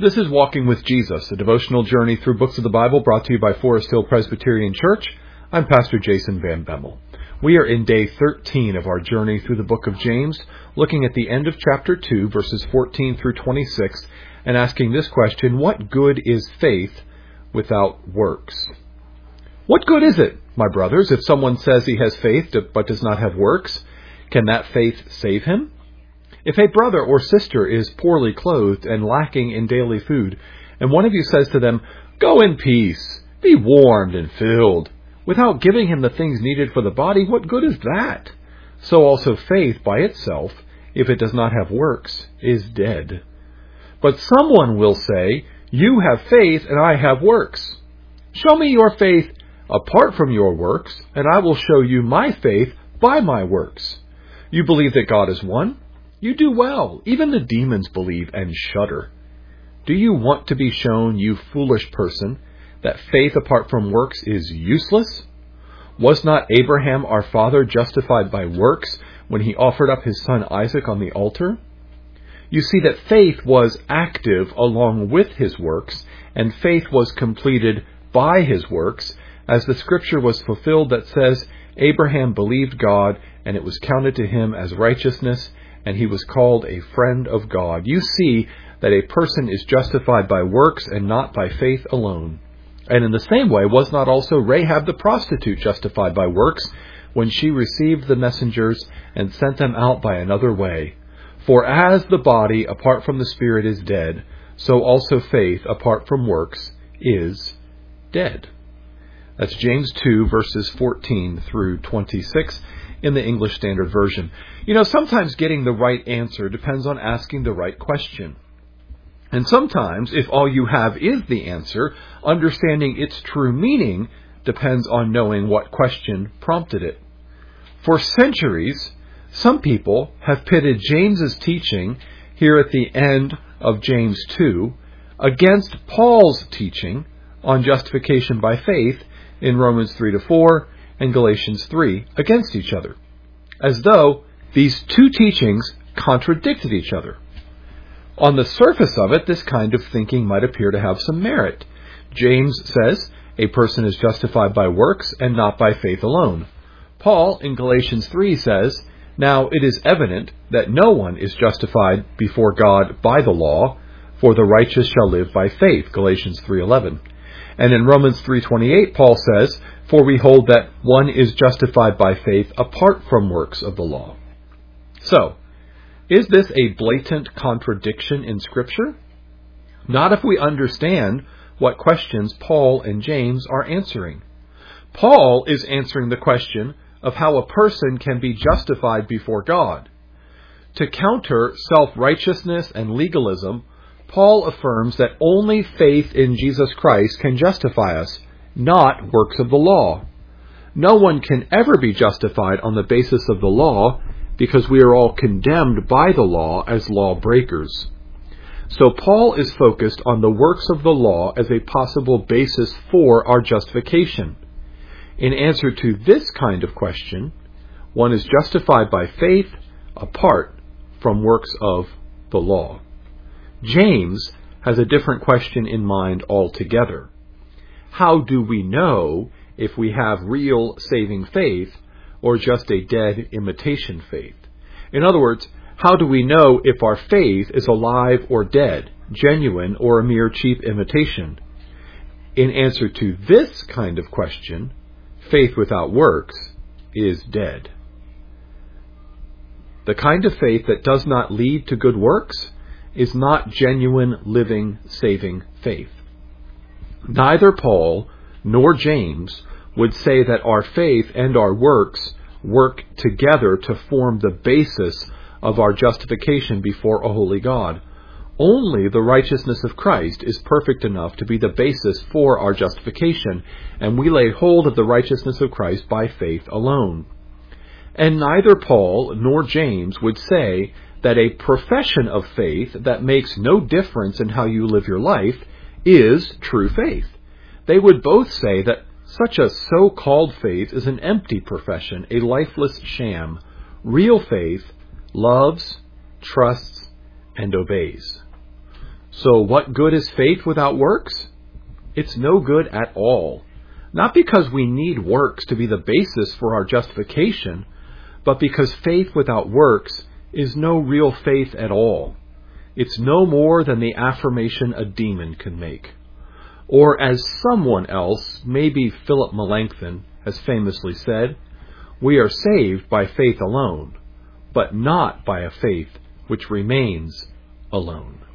This is Walking with Jesus, a devotional journey through books of the Bible brought to you by Forest Hill Presbyterian Church. I'm Pastor Jason Van Bemmel. We are in day 13 of our journey through the book of James, looking at the end of chapter 2, verses 14 through 26, and asking this question: what good is faith without works? What good is it, my brothers, if someone says he has faith but does not have works? Can that faith save him? If a brother or sister is poorly clothed and lacking in daily food, and one of you says to them, "Go in peace, be warmed and filled," without giving him the things needed for the body, what good is that? So also faith by itself, if it does not have works, is dead. But someone will say, "You have faith and I have works. Show me your faith apart from your works, and I will show you my faith by my works. You believe that God is one? You do well. Even the demons believe and shudder. Do you want to be shown, you foolish person, that faith apart from works is useless? Was not Abraham our father justified by works when he offered up his son Isaac on the altar? You see that faith was active along with his works, and faith was completed by his works, as the scripture was fulfilled that says, Abraham believed God, and it was counted to him as righteousness, and he was called a friend of God. You see that a person is justified by works and not by faith alone. And in the same way, was not also Rahab the prostitute justified by works when she received the messengers and sent them out by another way? For as the body apart from the spirit is dead, so also faith apart from works is dead. That's James 2, verses 14 through 26 in the English Standard Version. You know, sometimes getting the right answer depends on asking the right question. And sometimes, if all you have is the answer, understanding its true meaning depends on knowing what question prompted it. For centuries, some people have pitted James's teaching here at the end of James 2 against Paul's teaching on justification by faith in Romans 3-4 and Galatians 3 against each other, as though these two teachings contradicted each other. On the surface of it, this kind of thinking might appear to have some merit. James says a person is justified by works and not by faith alone. Paul in Galatians 3 says, "Now it is evident that no one is justified before God by the law, for the righteous shall live by faith," Galatians 3:11. And in Romans 3:28, Paul says, "For we hold that one is justified by faith apart from works of the law." So, is this a blatant contradiction in Scripture? Not if we understand what questions Paul and James are answering. Paul is answering the question of how a person can be justified before God. To counter self-righteousness and legalism, Paul affirms that only faith in Jesus Christ can justify us, not works of the law. No one can ever be justified on the basis of the law, because we are all condemned by the law as lawbreakers. So Paul is focused on the works of the law as a possible basis for our justification. In answer to this kind of question, one is justified by faith apart from works of the law. James has a different question in mind altogether. How do we know if we have real saving faith or just a dead imitation faith? In other words, how do we know if our faith is alive or dead, genuine or a mere cheap imitation? In answer to this kind of question, faith without works is dead. The kind of faith that does not lead to good works is not genuine, living, saving faith. Neither Paul nor James would say that our faith and our works work together to form the basis of our justification before a holy God. Only the righteousness of Christ is perfect enough to be the basis for our justification, and we lay hold of the righteousness of Christ by faith alone. And neither Paul nor James would say that a profession of faith that makes no difference in how you live your life is true faith. They would both say that such a so-called faith is an empty profession, a lifeless sham. Real faith loves, trusts, and obeys. So what good is faith without works? It's no good at all. Not because we need works to be the basis for our justification, but because faith without works is no real faith at all. It's no more than the affirmation a demon can make. Or as someone else, maybe Philip Melanchthon, has famously said, we are saved by faith alone, but not by a faith which remains alone.